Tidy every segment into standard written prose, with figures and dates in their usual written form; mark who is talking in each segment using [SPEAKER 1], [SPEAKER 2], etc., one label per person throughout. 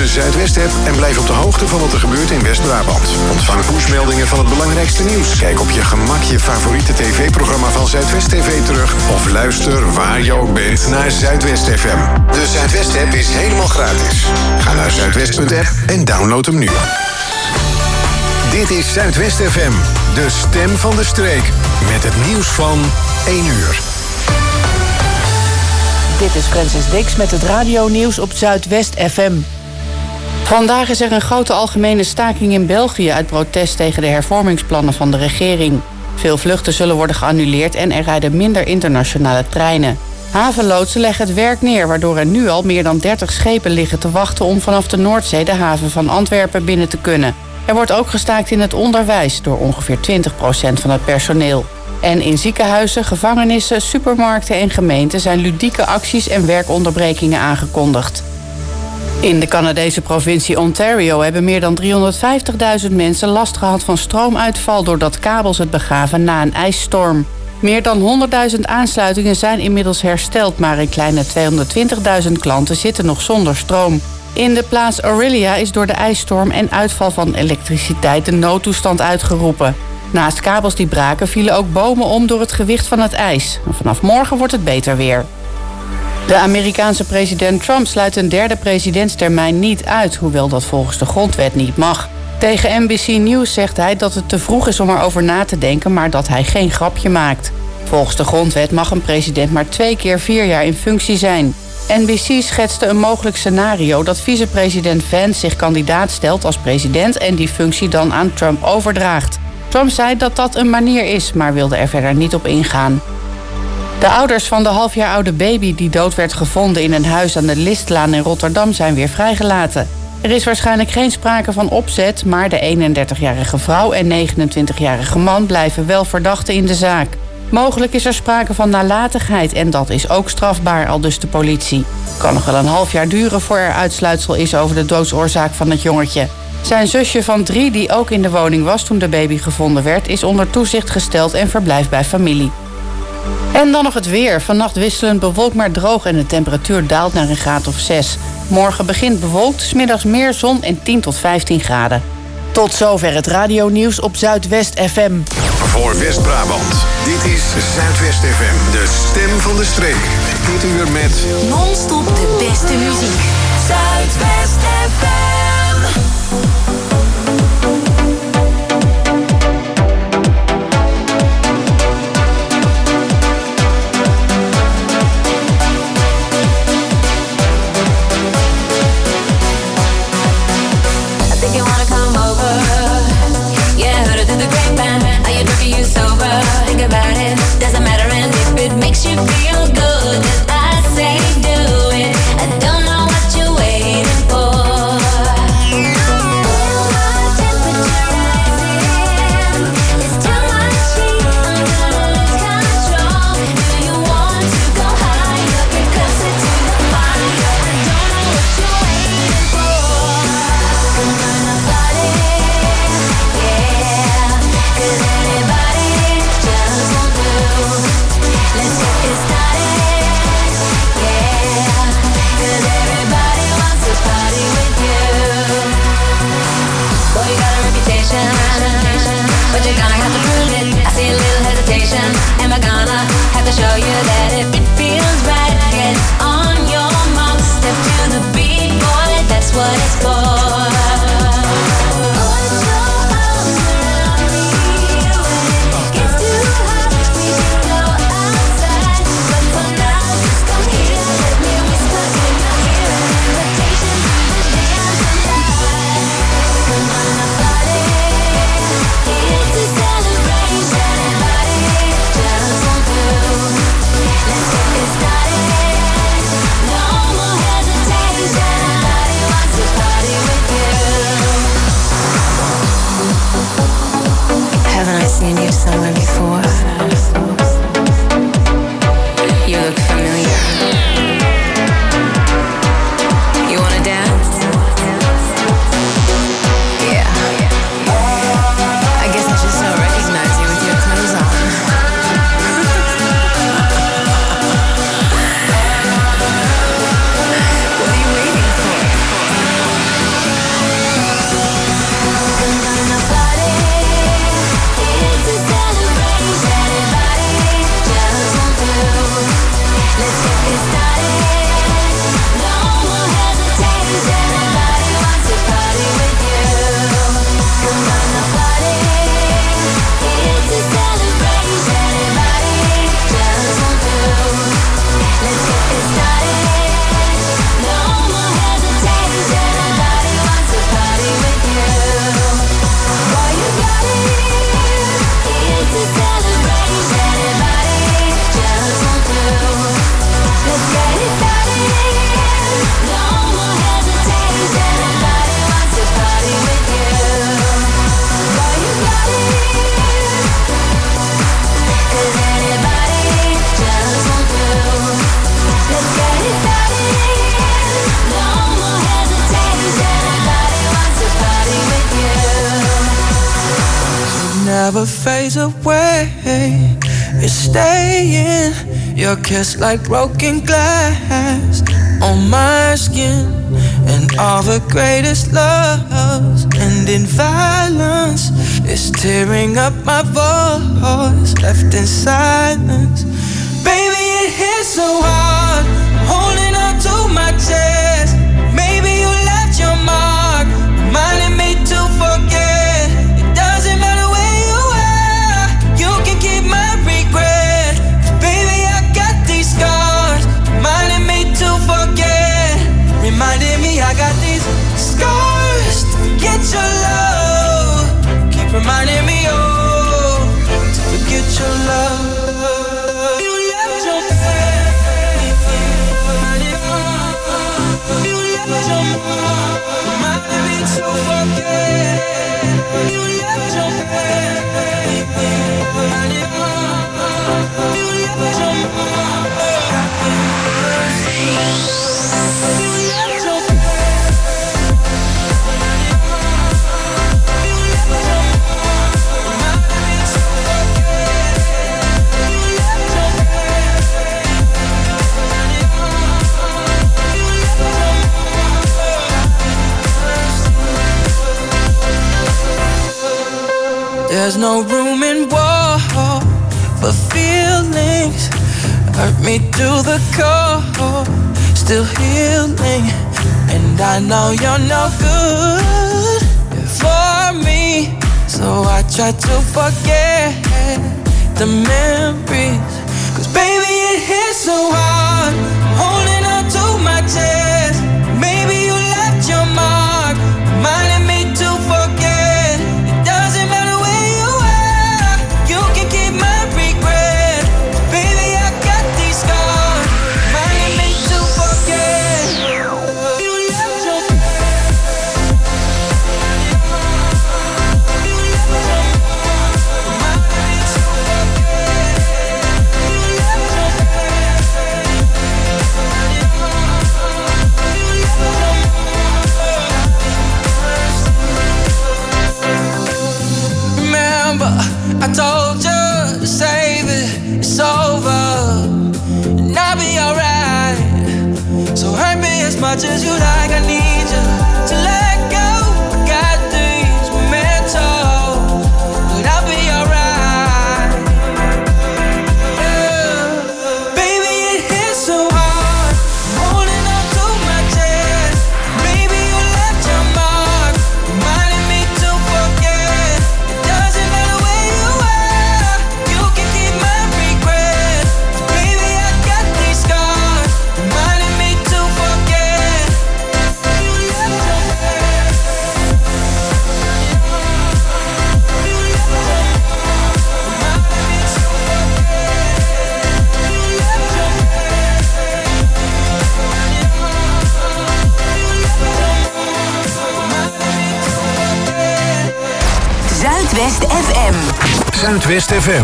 [SPEAKER 1] Zuidwest-app en blijf op de hoogte van wat er gebeurt in West-Brabant. Ontvang pushmeldingen van het belangrijkste nieuws. Kijk op je gemak je favoriete tv-programma van Zuidwest TV terug. Of luister waar je ook bent naar Zuidwest FM. De Zuidwest-app is helemaal gratis. Ga naar zuidwest.app en download hem nu. Dit is Zuidwest FM, de stem van de streek. Met het nieuws van 1 uur.
[SPEAKER 2] Dit is Francis Dix met het radionieuws op Zuidwest FM. Vandaag is er een grote algemene staking in België uit protest tegen de hervormingsplannen van de regering. Veel vluchten zullen worden geannuleerd en er rijden minder internationale treinen. Havenloodsen leggen het werk neer, waardoor er nu al meer dan 30 schepen liggen te wachten om vanaf de Noordzee de haven van Antwerpen binnen te kunnen. Er wordt ook gestaakt in het onderwijs door ongeveer 20% van het personeel. En in ziekenhuizen, gevangenissen, supermarkten en gemeenten zijn ludieke acties en werkonderbrekingen aangekondigd. In de Canadese provincie Ontario hebben meer dan 350.000 mensen last gehad van stroomuitval doordat kabels het begaven na een ijsstorm. Meer dan 100.000 aansluitingen zijn inmiddels hersteld, maar een kleine 220.000 klanten zitten nog zonder stroom. In de plaats Orillia is door de ijsstorm en uitval van elektriciteit de noodtoestand uitgeroepen. Naast kabels die braken vielen ook bomen om door het gewicht van het ijs. Vanaf morgen wordt het beter weer. De Amerikaanse president Trump sluit een derde presidentstermijn niet uit, hoewel dat volgens de grondwet niet mag. Tegen NBC News zegt hij dat het te vroeg is om erover na te denken, maar dat hij geen grapje maakt. Volgens de grondwet mag een president maar 2 keer 4 jaar in functie zijn. NBC schetste een mogelijk scenario dat vicepresident Vance zich kandidaat stelt als president en die functie dan aan Trump overdraagt. Trump zei dat dat een manier is, maar wilde er verder niet op ingaan. De ouders van de halfjaar oude baby die dood werd gevonden in een huis aan de Listlaan in Rotterdam zijn weer vrijgelaten. Er is waarschijnlijk geen sprake van opzet, maar de 31-jarige vrouw en 29-jarige man blijven wel verdachten in de zaak. Mogelijk is er sprake van nalatigheid en dat is ook strafbaar, aldus de politie. Het kan nog wel een half jaar duren voor er uitsluitsel is over de doodsoorzaak van het jongetje. Zijn zusje van 3, die ook in de woning was toen de baby gevonden werd, is onder toezicht gesteld en verblijft bij familie. En dan nog het weer. Vannacht wisselend bewolkt maar droog en de temperatuur daalt naar een graad of 6. Morgen begint bewolkt, 's middags meer zon en 10 tot 15 graden. Tot zover het radionieuws op Zuidwest FM.
[SPEAKER 1] Voor West-Brabant, dit is Zuidwest FM, de stem van de streek. Dit uur met
[SPEAKER 3] non-stop de beste muziek. Zuidwest FM.
[SPEAKER 4] Makes you feel good, I say do it. I don't know what you're waiting for.
[SPEAKER 5] never fades away. It's staying. Your kiss like broken glass on my skin. And all the greatest loves end in violence. It's tearing up my voice, left in silence. Baby, it hits so hard, I'm holding on to my chest. Maybe you left your mark, reminding me to forget. It doesn't matter where you are, you can keep my regret. 'Cause baby, I got these scars, reminding me to forget. Reminding me I got these scars to forget your love. Keep reminding me, oh, to forget your love. You left your man. You left your mom, reminding me to forget. You left your man. You left your mom. There's no room in war for feelings. Hurt me to the core, still healing. And I know you're no good for me, so I try to forget the memories. 'Cause baby, it hits so hard, I'm holding on to my chest. Maybe you left your mark, reminding me to forget. It doesn't matter where you are, you can keep my regret. Baby, I got these scars, reminding me to forget. You left your Remember, I told you to save it, it's over, and I'll be alright. So hurt me as much as you like, I need you to let go. I got these mementos, but I'll be alright. Yeah. Baby, it hits so hard, I'm holding on to my chest. Maybe you left your mark, reminding me to forget. It doesn't matter where you are, you can keep my regret. Baby, I got these scars, reminding me to forget. You left your man. You left your reminding me to forget. You left your man.
[SPEAKER 3] Zuidwest FM.
[SPEAKER 1] Zuidwest FM.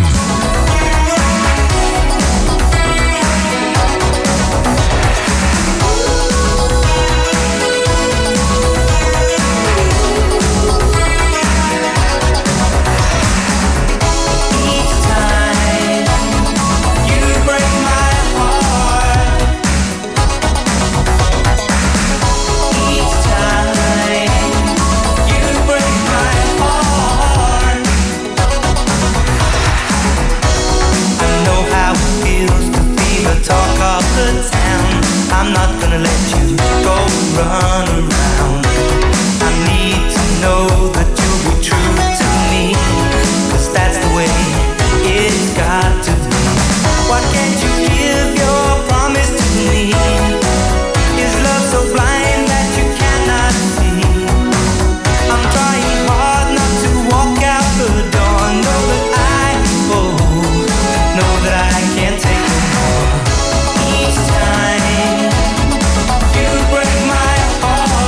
[SPEAKER 6] Talk of the town, I'm not gonna let you go run around. I need to know that you'll be true to me, 'cause that's the way it's got to be. Why can't you give your promise to me? Is love so blind that you cannot see? I'm trying hard not to walk out the door. Know that I can't take no more. Each time you break my heart,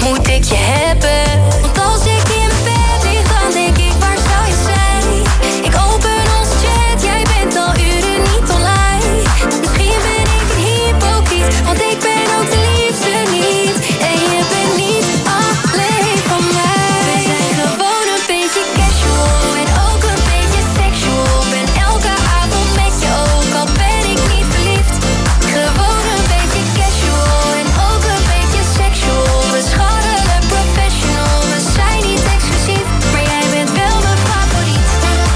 [SPEAKER 4] moet ik je hebben. Want als ik in mijn bed lig, dan denk ik, waar zou je zijn? Ik open onze chat, jij bent al uren niet online. Misschien ben ik een hypocriet, want ik ben ook de liefste niet. En je bent niet alleen van mij. We zijn gewoon een beetje casual en ook een beetje sexual. Ben elke avond met je, ook al ben ik niet verliefd. Gewoon een beetje casual en ook een beetje sexual. We scharrelen professional, we zijn niet exclusief, maar jij bent wel mijn favoriet.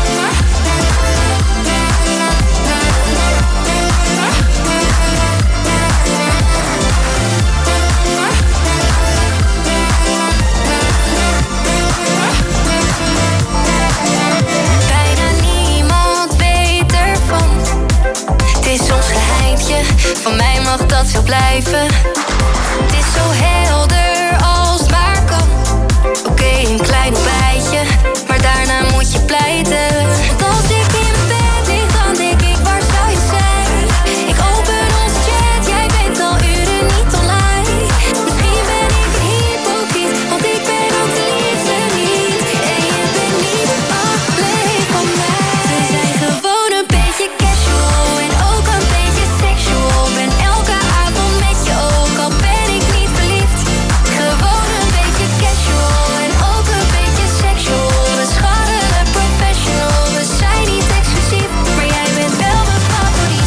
[SPEAKER 4] Bijna niemand weet ervan. Het is ons geheimtje, van mij mag dat zo blijven. Het is zo helder als het maar kan. Oké, een klein ontbijtje, maar daarna moet je pleiten. Want als ik in mijn bed lig, dan denk ik, waar zou je zijn? Ik open onze chat, jij bent al uren niet online. Misschien ben ik een hypocriet, want ik ben ook de liefste niet. En je bent niet alleen van mij. We zijn gewoon een beetje casual en ook een beetje sexual. Ben elke avond met je, ook al ben ik niet verliefd. Gewoon een beetje casual en ook een beetje sexual. We scharrelen professional, we zijn niet exclusief, maar jij bent wel mijn favoriet.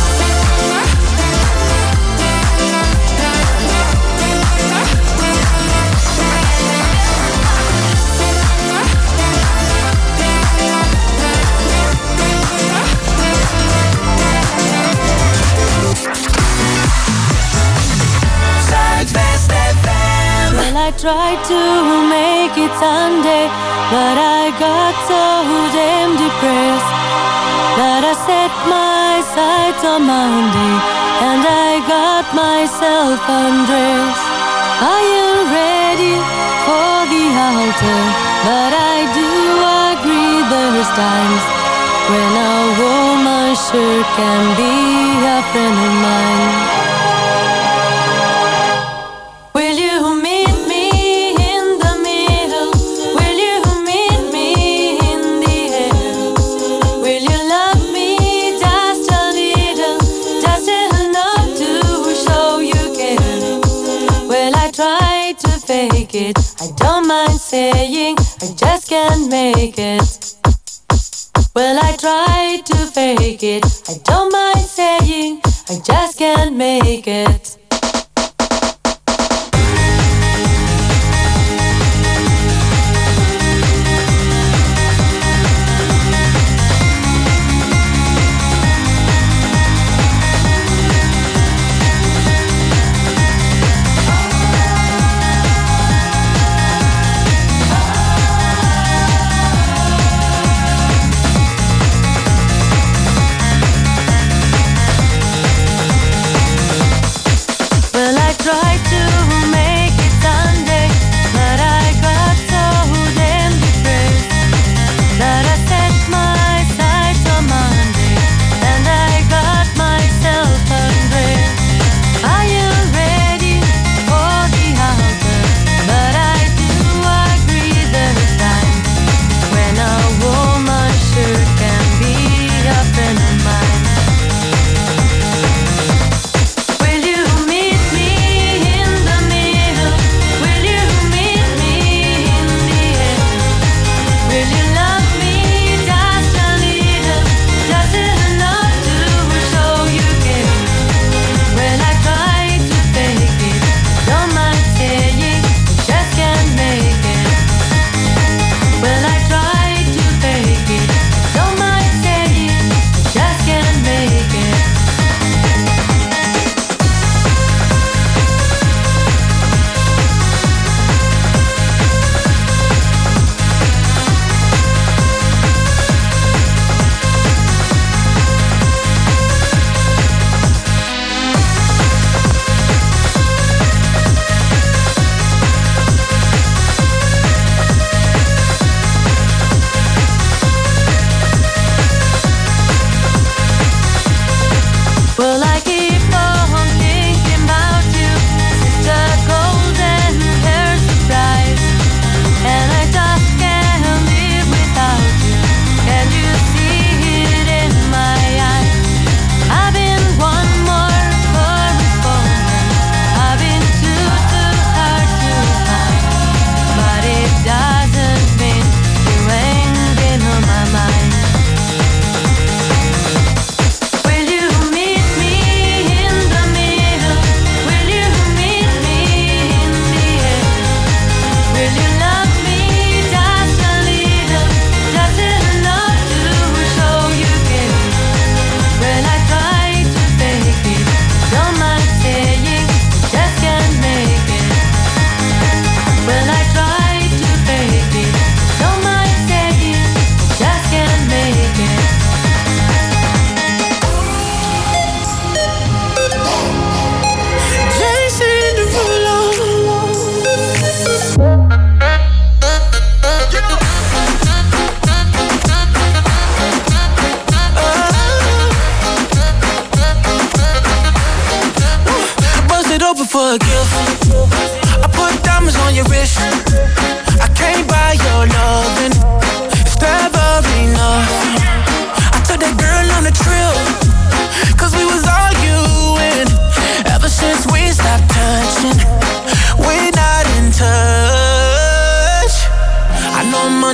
[SPEAKER 5] Zuidwest FM.
[SPEAKER 7] Well, I tried to make it Sunday, but I got so damn depressed that I set my sights on Monday and I got myself undressed. I am ready for the altar, but I do agree there's times when a woman sure can be a friend of mine. Will you meet me in the middle? Will you meet me in the air? Will you love me just a little, just enough to show you care? Well, I try to fake it, I don't mind saying I just can't make it. Well, I try to fake it, I don't mind saying I just can't make it.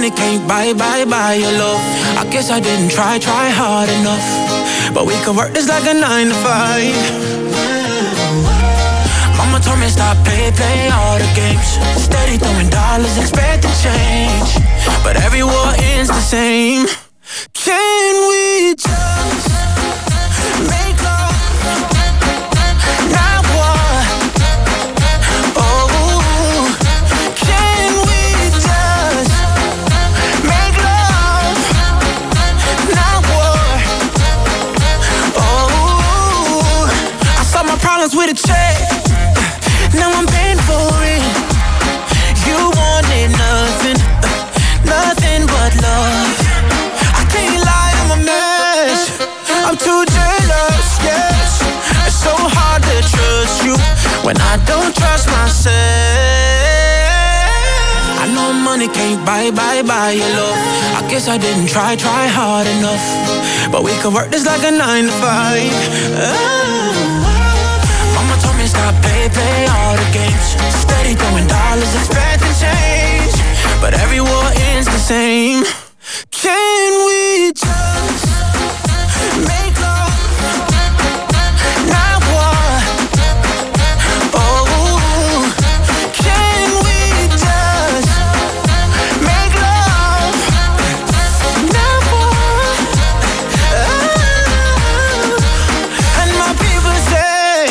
[SPEAKER 5] money can't buy your love. I guess I didn't try hard enough. But we can work this like a 9 to 5. Mama told me stop play all the games. Steady throwing dollars, expecting change. But every war ends the same. Can we just make love? Not war. Oh, can we just make love? Not war. Oh, I solved my problems with a check. Now I'm paying for it. You wanted nothing, nothing but love. I can't lie, I'm a mess. I'm too jealous, yes. It's so hard to trust you when I don't trust myself. I know money can't buy your love. I guess I didn't try hard enough. But we could work this like a 9 to 5. Mama told me stop play all the games. Steady throwing dollars, expecting change. But every war ends the same. Can we just make love? Not war. Oh, can we just make love? Not war. Oh, and my people say,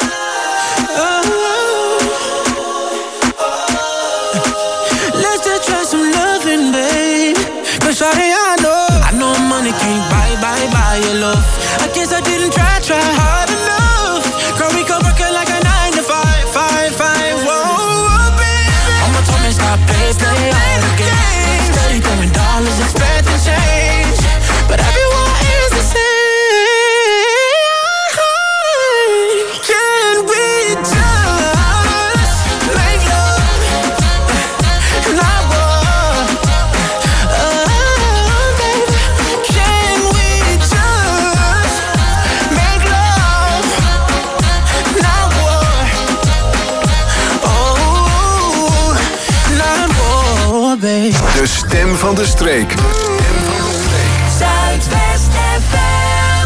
[SPEAKER 5] let's just try some loving, babe. Cause shawty, I know money can't buy your love. I guess I didn't try hard enough. Girl, we could work it like a 9 to 5. Whoa, baby. Mama told me stop play all the games. Steady throwing dollars, expecting change. But everyone is the same. Can we just make love? Not war. Baby, can we just make love? Not war. Oh, not war, baby.
[SPEAKER 1] De stem van de streek.
[SPEAKER 3] Zuidwest FM.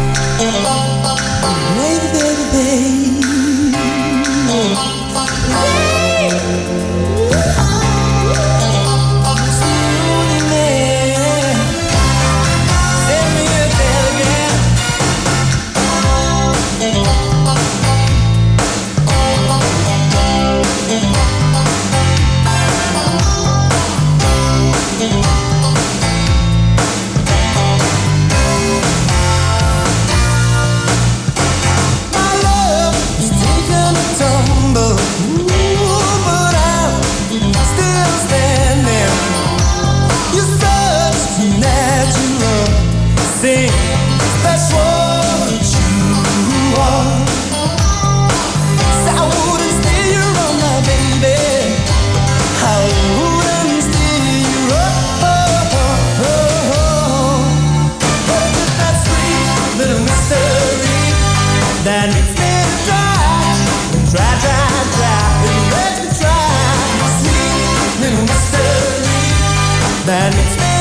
[SPEAKER 8] That makes me try, it makes me try, sweet little mystery. That makes me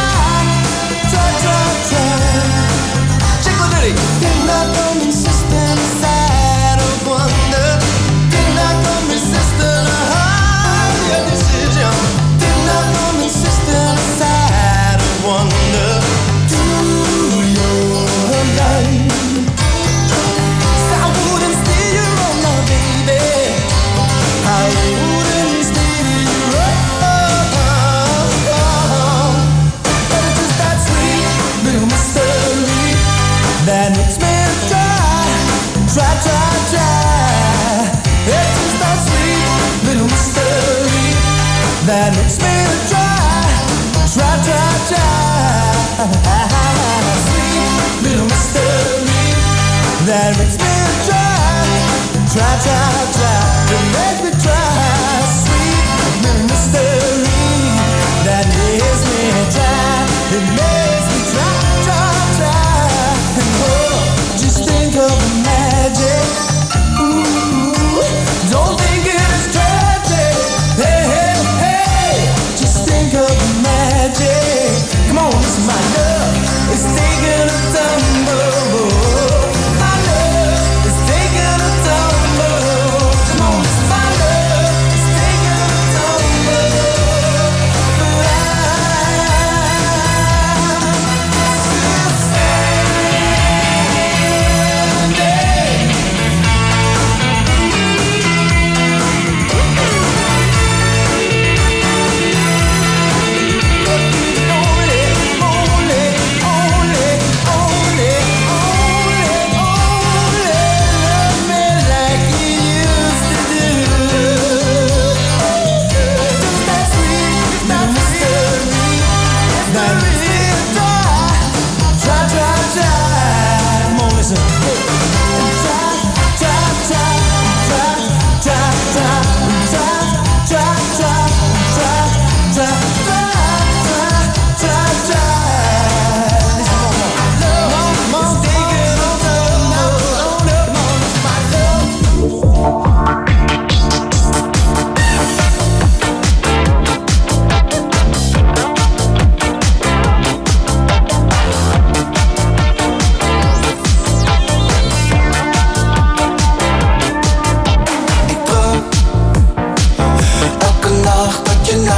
[SPEAKER 8] try. Chickle ditty. Did not come insistent inside of wonder. Did not come resistant of your decision. Did not come insistent inside of wonder. Do your life. That makes me try. It's just that sweet little mystery. That makes me try. Sweet little mystery. That makes me try. It makes me try. Sweet little mystery. That makes me try. It makes me try. Just think of the magic. Ooh, don't think it is tragic. Hey, just think of the magic.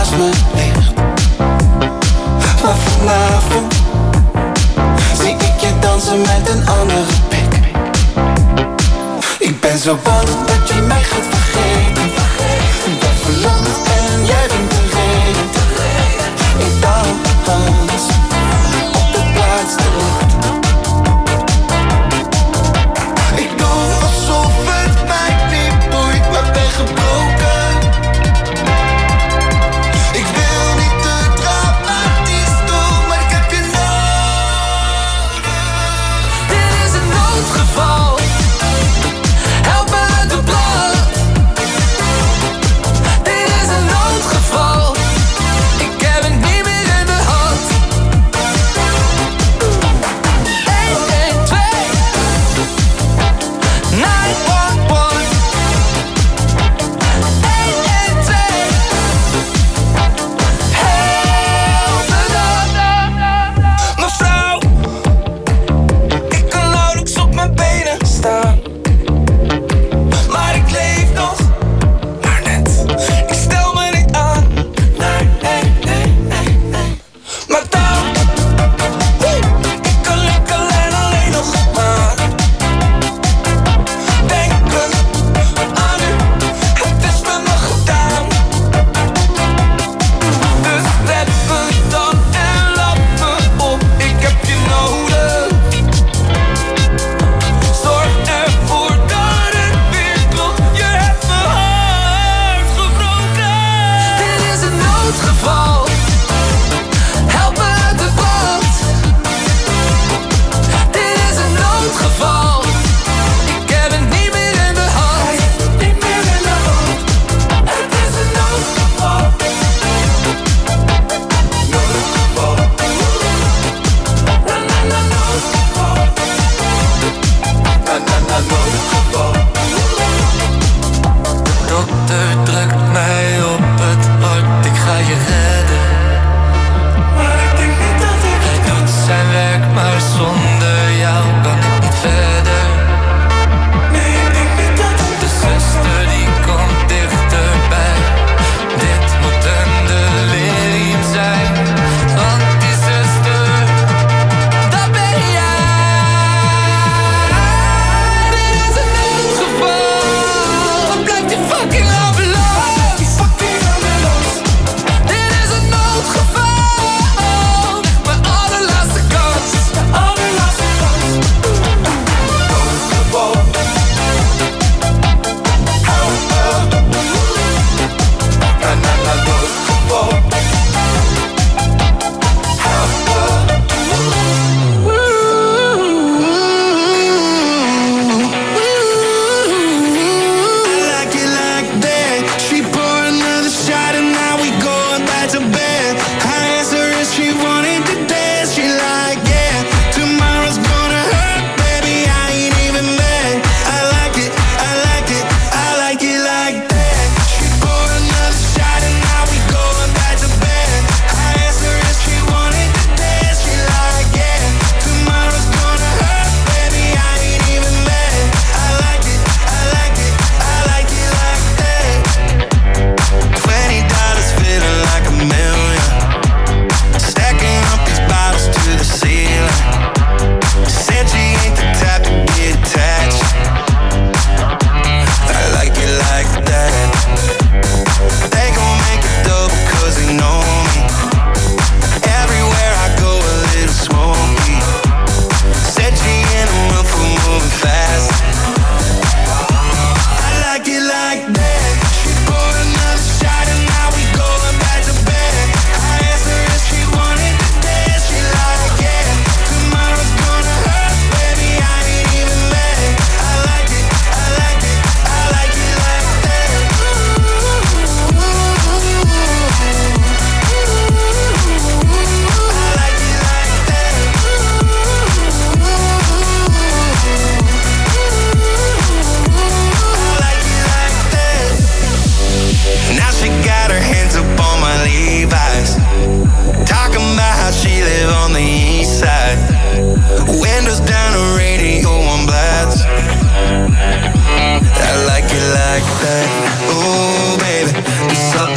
[SPEAKER 8] naast me ligt. Maar vanavond zie ik je dansen met een andere pik. Ik ben zo bang dat je mij gaat vergeten. Ik ben verlamd en jij bent de reden. Ik dans op de plaats te lucht. Ik doe alsof het mij niet boeit, maar ben gebroken. Ik wil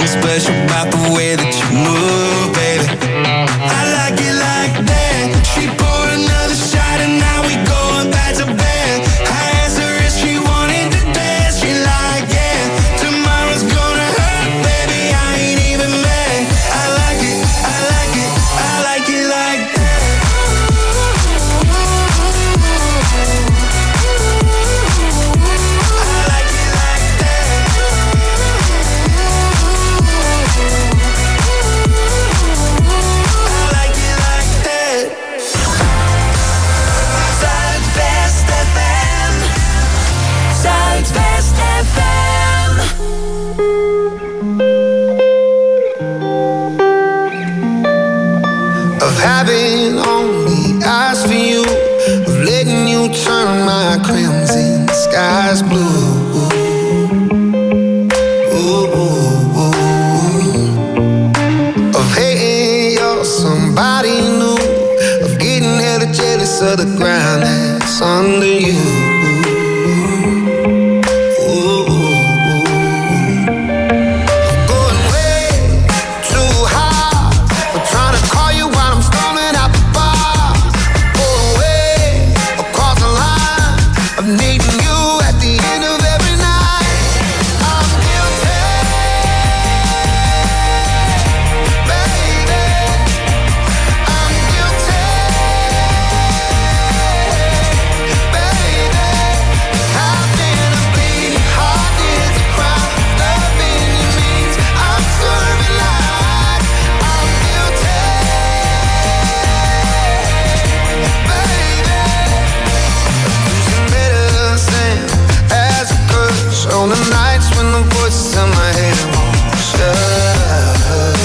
[SPEAKER 5] something special about the way that you move, baby. I like it like that. She poured another shot and now we going back to bed. I asked her if she wanted to dance. She like, yeah, tomorrow's gonna hurt, baby, I ain't even mad. I like it, I like it, I like it like that.
[SPEAKER 8] Of having only eyes for you, of letting you turn my crimson skies blue. Ooh. Of hating you're somebody new, of getting hella jealous of the ground that's under you. On the nights when the voices in my head won't shut.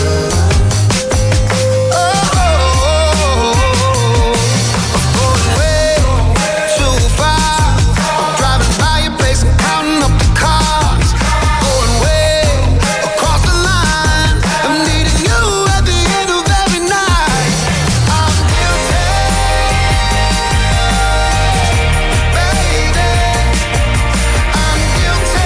[SPEAKER 8] I'm going way too far. I'm driving by your place and counting up the cars. Going way across the line. I'm needing you at the end of every night. I'm guilty, baby. I'm guilty.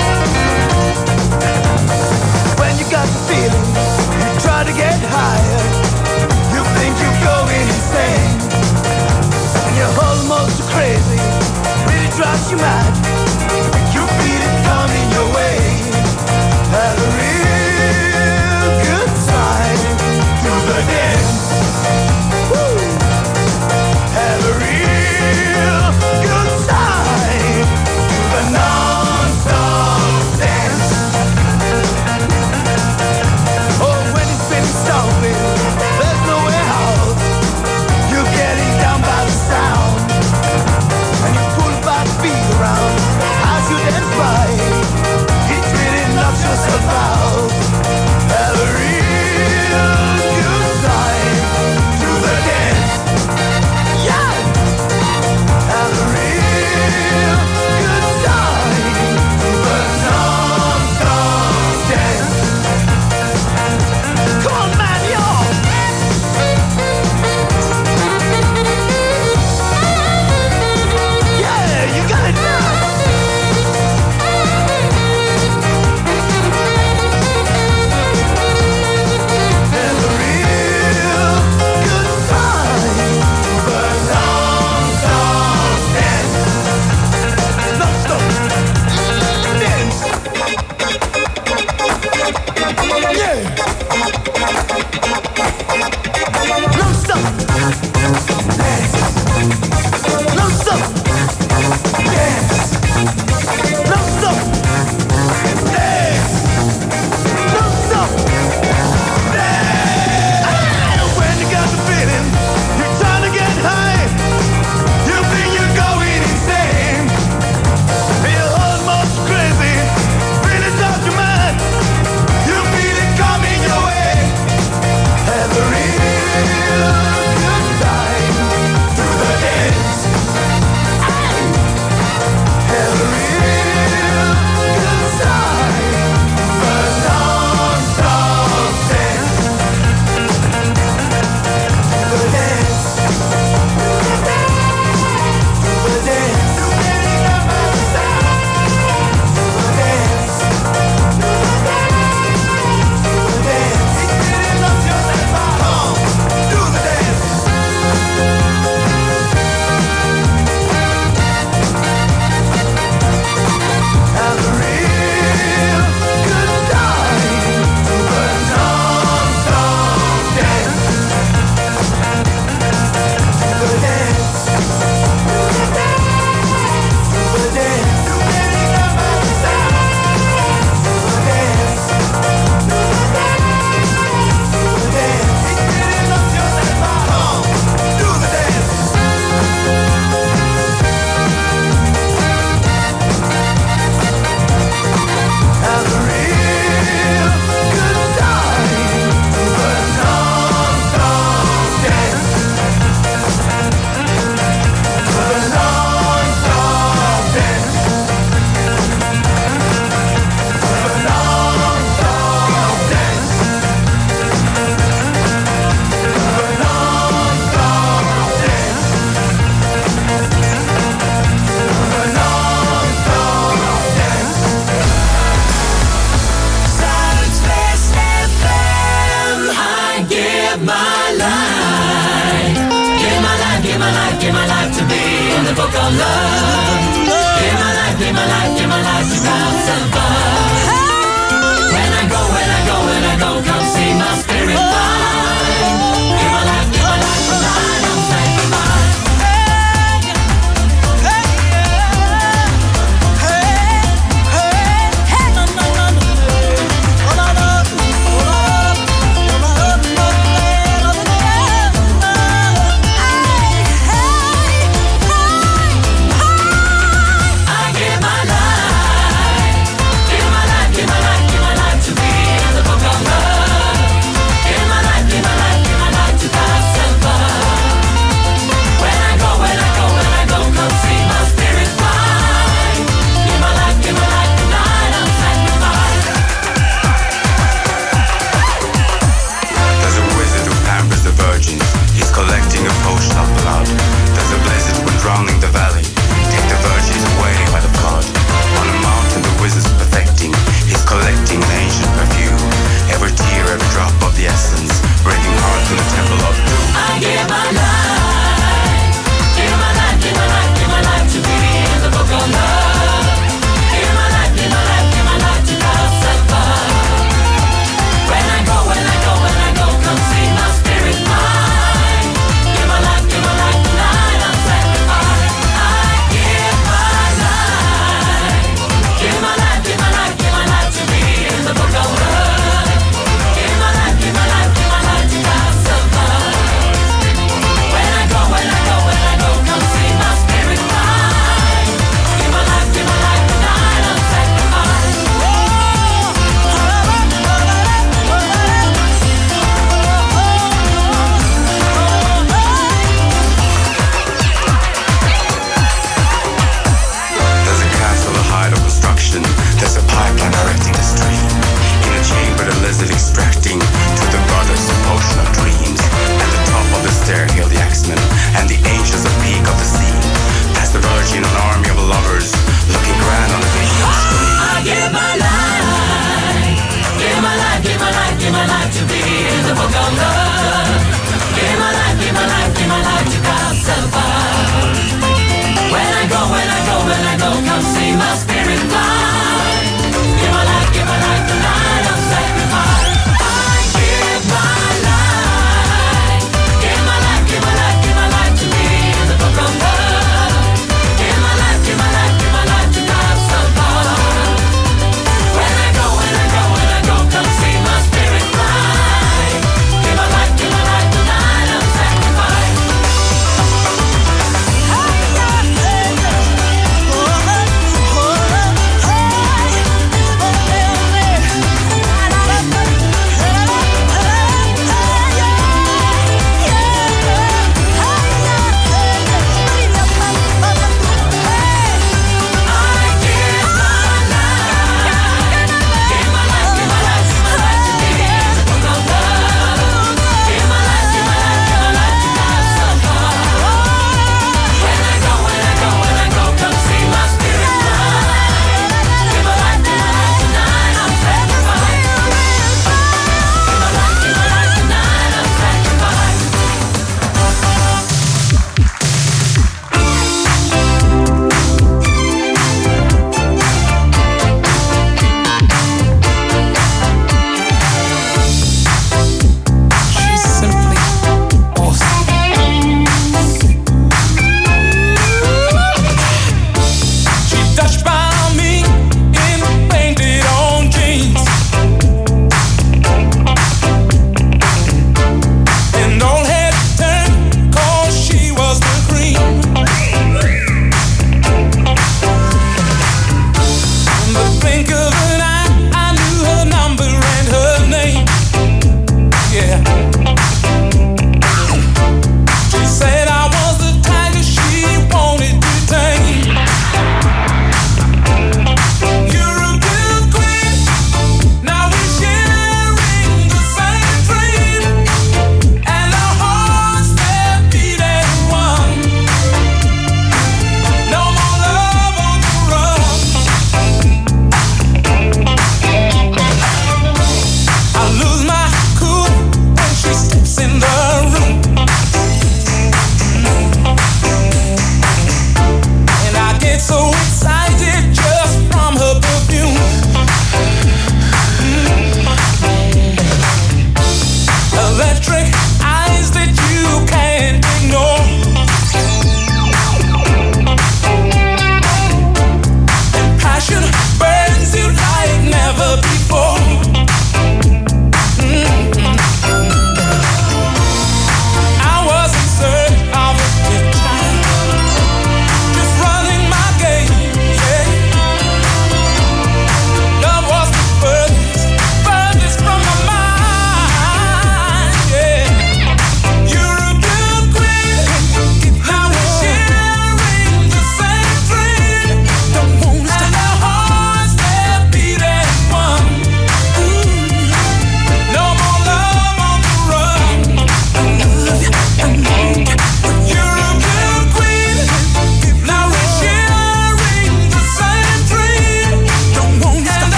[SPEAKER 8] When you got the feeling, you try to get higher. give my life. Give my life, give my life, give my life to be in the book of love. Give my life, give my life, give my life to pass above. When I go, when I go, when I go, come see my spirit fly. Give my life to mine, I'm sanctified. Give my life, give my life to be in the book of love. Give my life,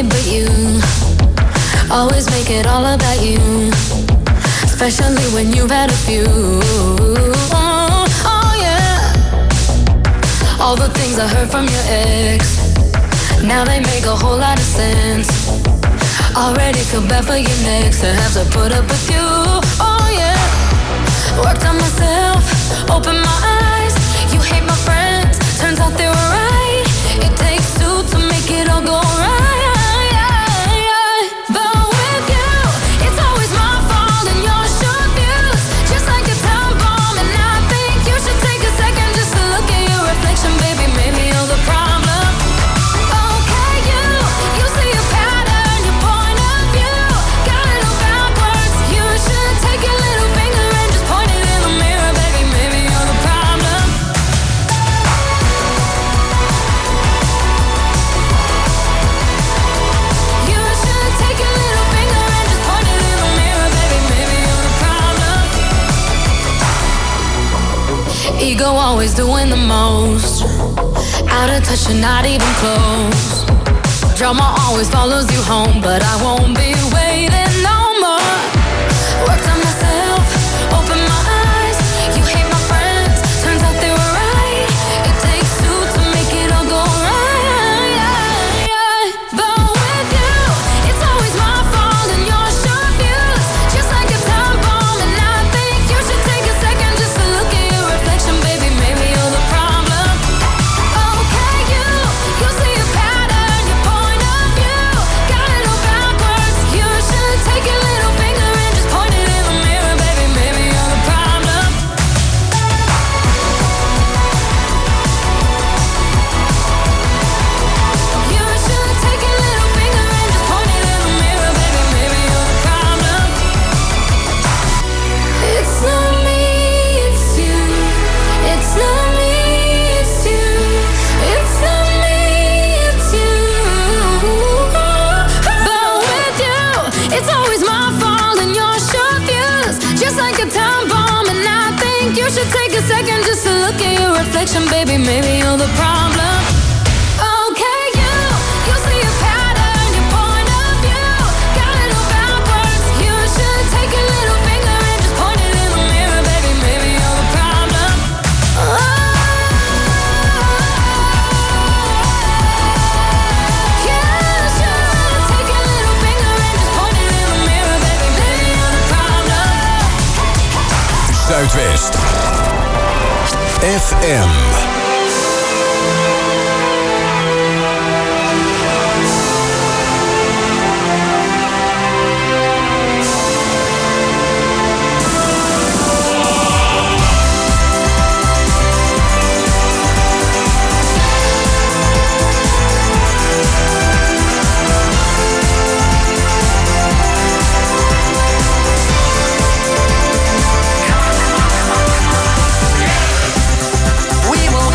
[SPEAKER 4] nobody but you. Always make it all about you, especially when you've had a few. Oh yeah. All the things I heard from your ex, now they make a whole lot of sense. Already feel bad for you next to have to put up with you. Oh yeah. Worked on myself, opened my eyes. You hate my friends, turns out they were right. It takes two to make it all go right. But with you, it's always my fault and your short views, just like a time bomb. And I think you should take a second just to look at your reflection, baby. Maybe you're the problem. Okay, you see a pattern, your point of view got it all backwards. You should take your little finger and just point it in the mirror, baby. Maybe you're the problem. You should take your little finger and just point it in the mirror, baby. Maybe you're the problem. Ego always doing the most, out of touch and not even close. Drama always follows you home, but I won't be waiting no more. Worked on myself, opened my eyes. You hate my friends, turns out they were right. It takes two to make it all go right. But with you, it's always my fault and your short views, just like a time bomb. And I think you should take a second just to look at your reflection, baby. Maybe you're the problem. Okay, you see a pattern, your point of view got it all backwards. You should take your little finger and just point it in the mirror, baby. Maybe you're the problem. You should take your little finger and just point it in the mirror, baby. Maybe you're the problem. It's not me, it's you. It's not me, it's you. It's not me, it's you. But with you, it's always my fault and your short views, just like a time bomb. And I think you should take a second just to look at your reflection, baby. Maybe you're the problem. Okay, you see a pattern, your point of view got it all backwards. You should take your little finger and just point it in the mirror, baby. Maybe you're the problem. You should take your little finger and just point it in the mirror, baby. Maybe you're the problem.
[SPEAKER 1] Zuidwest FM.
[SPEAKER 8] We will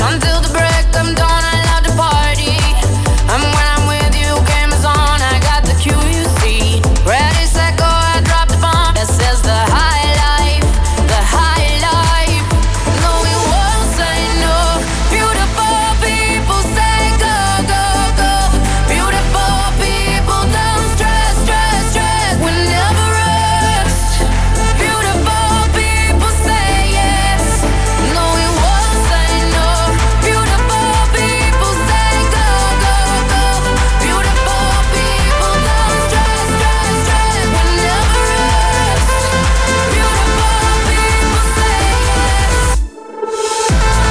[SPEAKER 4] Until the break of dawn, I love to party. And when I'm with you, game is on. I got the cue, you see. Ready, set, go, I drop the bomb. That says the high life, the high life. No, we won't say no. Beautiful people say go, go, go. Beautiful people don't stress, stress, stress. We never rest. Beautiful people say yes. No, we won't say no. Beautiful people say go, go, go. Beautiful people don't stress, stress, stress. We never rest. Beautiful people say yes.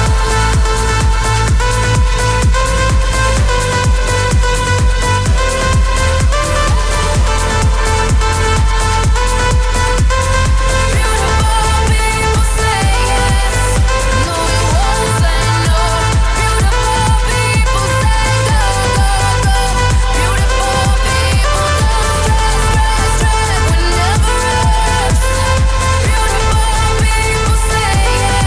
[SPEAKER 4] Beautiful people say yes. No, we won't say no. Beautiful people say go, go, go. Beautiful people don't stress, stress, stress. We never rest. Beautiful people say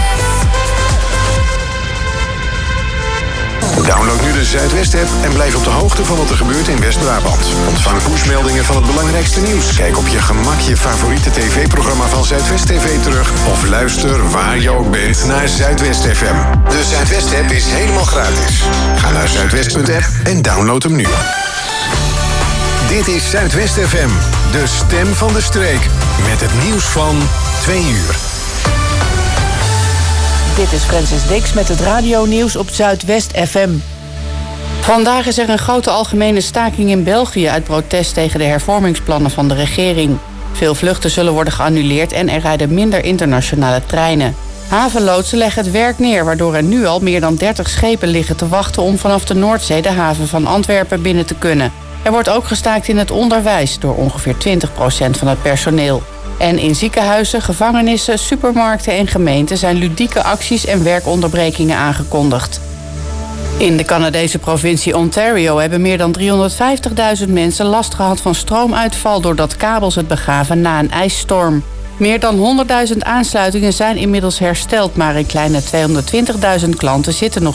[SPEAKER 4] yes.
[SPEAKER 1] Download nu de Zuidwest-app en blijf op de hoogte van wat er gebeurt in West-Brabant. Ontvang pushmeldingen van het belangrijkste nieuws. Kijk op je gemak je favoriete tv-programma van Zuidwest TV terug. Of luister waar je ook bent naar Zuidwest FM. De Zuidwest-app is helemaal gratis. Ga naar zuidwest.app en download hem nu. Dit is Zuidwest FM, de stem van de streek. Met het nieuws van 2 uur.
[SPEAKER 2] Dit is Francis Dix met het radionieuws op Zuidwest FM. Vandaag is er een grote algemene staking in België uit protest tegen de hervormingsplannen van de regering. Veel vluchten zullen worden geannuleerd en er rijden minder internationale treinen. Havenloodsen leggen het werk neer, waardoor er nu al meer dan 30 schepen liggen te wachten om vanaf de Noordzee de haven van Antwerpen binnen te kunnen. Er wordt ook gestaakt in het onderwijs door ongeveer 20% van het personeel. En in ziekenhuizen, gevangenissen, supermarkten en gemeenten zijn ludieke acties en werkonderbrekingen aangekondigd. In de Canadese provincie Ontario hebben meer dan 350.000 mensen last gehad van stroomuitval doordat kabels het begaven na een ijsstorm. Meer dan 100.000 aansluitingen zijn inmiddels hersteld, maar een kleine 220.000 klanten zitten nog